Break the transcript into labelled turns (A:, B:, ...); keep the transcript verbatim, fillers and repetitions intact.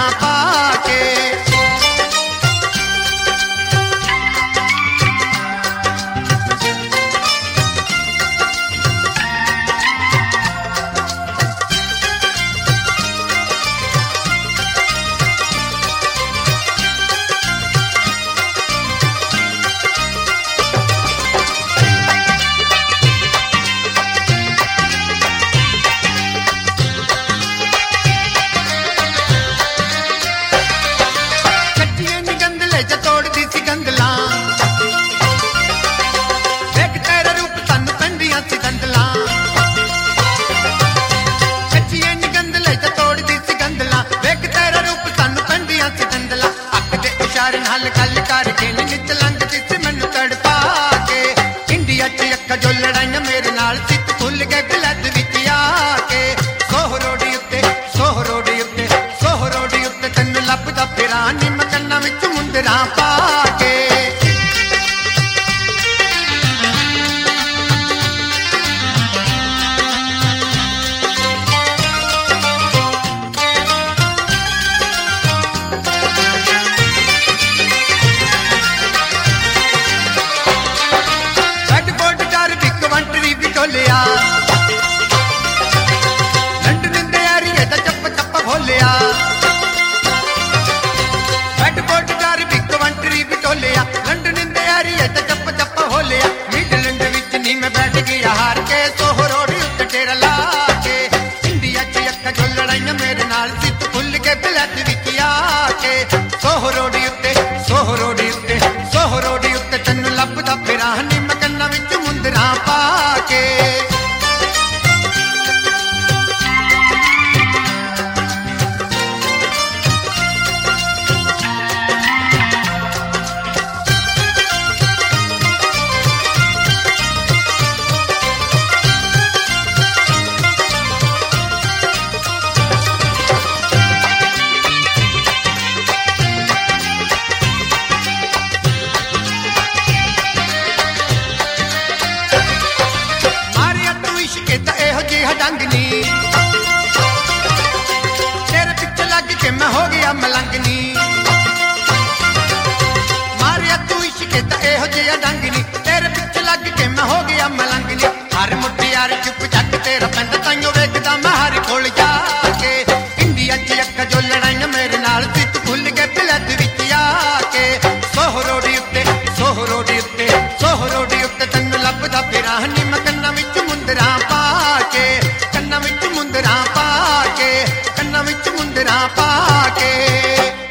A: पा के। हल कल करके नित लंघ जिस मैनू तड़पा के। इंडिया च अक्का जो लड़ाइया मेरे नाल सित खुल के गलत विच आके। सोह रोडी उत्ते सोह रोडी उत्ते सोह रोडी उत्ते तैनू लभदा फिरा नी मैं कन्नां विच मुंदरा पा के। लंडन दे एरिए दा चप्प चप्प खोलिया बैट बोट कार बिग कंट्री बिटोलिया। लंडन दे एरिए दा चप्प चप्प खोलिया मिडलैंड विच नी मैं बैठ गया हार के। सोह रोडी उत्ते तेरा ला के। इंडिया च अक्का जो लड़ाइयां मेरे नाल सित खुल के बिलत विच आके। सोह रोडी उत्ते सोह रोडी उत्ते सोह रोडी उत्ते तैनू लभदा फिरा नी मैं कन्नां विच मुंदरा पा के। ढंगनी तेरे पिछे लग के मैं हो गया मलंगनी। मारिया तू इश्क दा एहो जिहा ढंगनी तेरे पिछे लग के मैं हो गया मलंगनी। हर मुटियार चुप चक तेरा पिंड ताइयों वेखदा मैं हर कोल जाके। इंडिया च अक्का जो लड़ाइयां मेरे नाल सित खुल के बिलत विच आके। सोह रोडी उत्ते सोह रोडी उत्ते सोह रोडी उत्ते तैनू लभदा फिरा नी मैं कन्नां विच मुंदरा पा के। कन्नां विच मुंदरा पा के कन्नां विच मुंदरा पा के।